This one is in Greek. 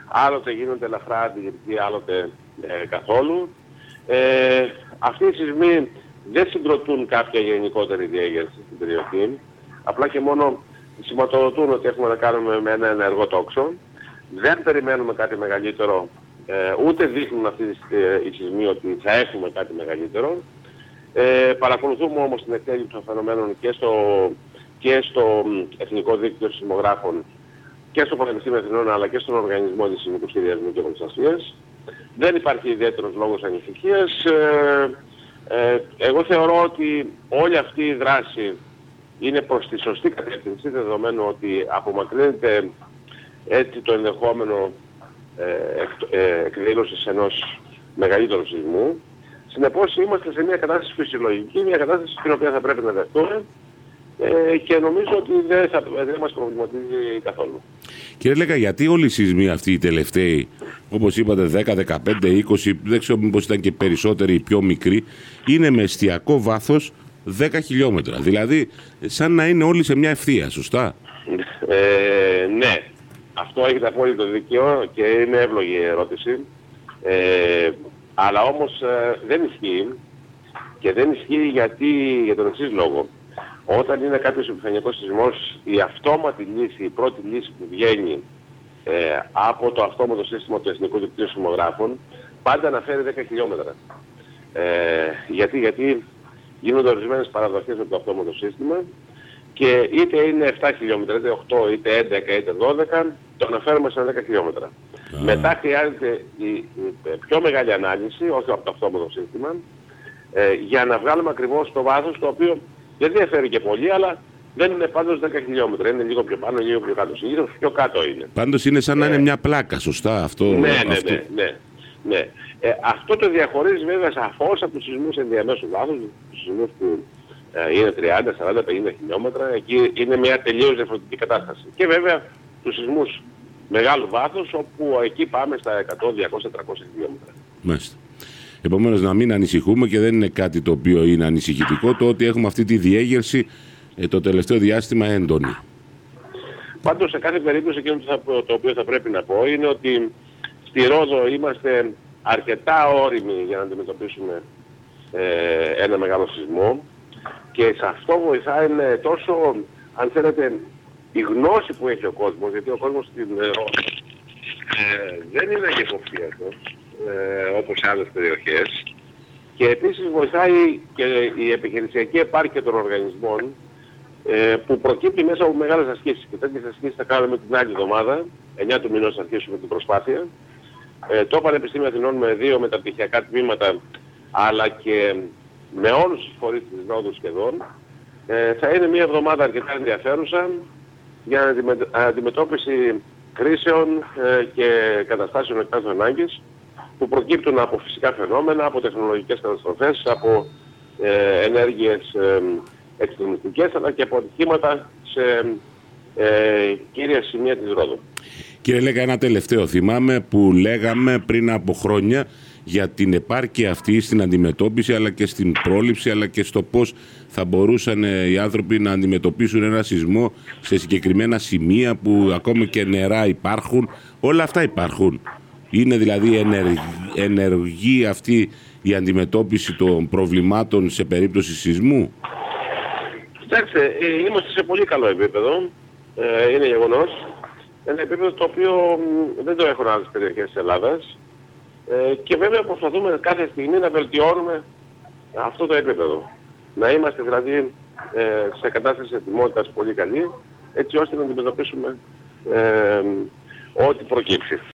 Άλλοτε γίνονται ελαφρά αντιληπτοί, άλλοτε καθόλου. Αυτοί οι σεισμοί δεν συγκροτούν κάποια γενικότερη διέγερση στην περιοχή. Απλά και μόνο σηματοδοτούν ότι έχουμε να κάνουμε με ένα ενεργό τόξο. Δεν περιμένουμε κάτι μεγαλύτερο, ούτε δείχνουν αυτοί οι σεισμοί ότι θα έχουμε κάτι μεγαλύτερο. Παρακολουθούμε όμως την εκτέλεση των φαινομένων και στο Εθνικό Δίκτυο Σεισμογράφων και στο Πανεπιστήμιο Αθηνών, αλλά και στον Οργανισμό Σεισμικού Σχεδιασμού και Προστασίας. Δεν υπάρχει ιδιαίτερος λόγος ανησυχίας. Εγώ θεωρώ ότι όλη αυτή η δράση είναι προς τη σωστή κατεύθυνση, δεδομένου ότι απομακρύνεται έτσι το ενδεχόμενο εκδήλωσης ενός μεγαλύτερου σεισμού. Συνεπώς είμαστε σε μια κατάσταση φυσιολογική, μια κατάσταση στην οποία θα πρέπει να δεχτούμε και νομίζω ότι δεν μας προβληματίζει καθόλου. Κύριε Λέκα, γιατί όλοι οι σεισμοί αυτοί οι τελευταίοι, όπως είπατε 10, 15, 20, δεν ξέρω μήπως ήταν και περισσότεροι ή πιο μικροί, είναι με εστιακό βάθος 10 χιλιόμετρα. Δηλαδή, σαν να είναι όλοι σε μια ευθεία, σωστά? Ναι, αυτό έχετε απόλυτο δίκιο και είναι εύλογη η ερώτηση. Αλλά όμως δεν ισχύει και δεν ισχύει για τον εξής λόγο. Όταν είναι κάποιος επιφανειακός σεισμός, η αυτόματη λύση, η πρώτη λύση που βγαίνει από το αυτόματο σύστημα του Εθνικού Δικτύου Σεισμογράφων πάντα αναφέρει 10 χιλιόμετρα. Γιατί γίνονται ορισμένες παραδοχές με το αυτόματο σύστημα και είτε είναι 7 χιλιόμετρα, είτε 8, είτε 11, είτε 12, το αναφέρουμε σε 10 χιλιόμετρα. Μετά χρειάζεται η πιο μεγάλη ανάλυση, όχι από το αυτόματο σύστημα, για να βγάλουμε ακριβώς το βάθος, το οποίο δεν διαφέρει και πολύ, αλλά δεν είναι πάντως 10 χιλιόμετρα. Είναι λίγο πιο πάνω, λίγο πιο κάτω. Συνήθως πιο κάτω είναι. Πάντως είναι σαν να είναι μια πλάκα, σωστά αυτό? Ναι. Αυτό το διαχωρίζει βέβαια σαφώς από τους σεισμούς ενδιαμέσου βάθους, τους σεισμούς που είναι 30, 40, 50 χιλιόμετρα. Εκεί είναι μια τελείως διαφορετική κατάσταση. Και βέβαια τους σεισμούς μεγάλου βάθους, όπου εκεί πάμε στα 100, 200, 300 χιλιόμετρα. Μάλιστα. Επομένως να μην ανησυχούμε, και δεν είναι κάτι το οποίο είναι ανησυχητικό το ότι έχουμε αυτή τη διέγερση το τελευταίο διάστημα έντονη. Πάντως σε κάθε περίπτωση εκείνο το οποίο θα πρέπει να πω είναι ότι στη Ρόδο είμαστε αρκετά όριμοι για να αντιμετωπίσουμε ένα μεγάλο σεισμό και σε αυτό βοηθάει τόσο, αν θέλετε, η γνώση που έχει ο κόσμος, γιατί ο κόσμος στην Ρόδο δεν είναι γεφοψίατος όπως σε άλλες περιοχές, και επίσης βοηθάει και η επιχειρησιακή επάρκεια των οργανισμών που προκύπτει μέσα από μεγάλες ασκήσεις, και τέτοιες ασκήσεις θα κάνουμε την άλλη εβδομάδα, 9 του μηνός θα αρχίσουμε την προσπάθεια. Το Πανεπιστήμιο Αθηνών με 2 μεταπτυχιακά τμήματα, αλλά και με όλους τους φορείς της Ρόδου σχεδόν, θα είναι μια εβδομάδα αρκετά ενδιαφέρουσα για αντιμετώπιση κρίσεων και καταστάσεων εκτάκτου ανάγκης που προκύπτουν από φυσικά φαινόμενα, από τεχνολογικές καταστροφές, από ενέργειες εξτρεμιστικές, αλλά και από ατυχήματα σε κύρια σημεία της Ρόδου. Κύριε Λέκα, ένα τελευταίο. Θυμάμαι που λέγαμε πριν από χρόνια για την επάρκεια αυτή στην αντιμετώπιση, αλλά και στην πρόληψη, αλλά και στο πώς θα μπορούσαν οι άνθρωποι να αντιμετωπίσουν ένα σεισμό σε συγκεκριμένα σημεία που ακόμη και νερά υπάρχουν. Όλα αυτά υπάρχουν. Είναι δηλαδή ενεργή αυτή η αντιμετώπιση των προβλημάτων σε περίπτωση σεισμού? Κοιτάξτε, είμαστε σε πολύ καλό επίπεδο. Είναι γεγονός. Ένα επίπεδο το οποίο δεν το έχουν άλλες περιοχές της Ελλάδας. Και βέβαια προσπαθούμε κάθε στιγμή να βελτιώνουμε αυτό το επίπεδο. Να είμαστε δηλαδή σε κατάσταση ετοιμότητας πολύ καλή, έτσι ώστε να αντιμετωπίσουμε ό,τι προκύψει.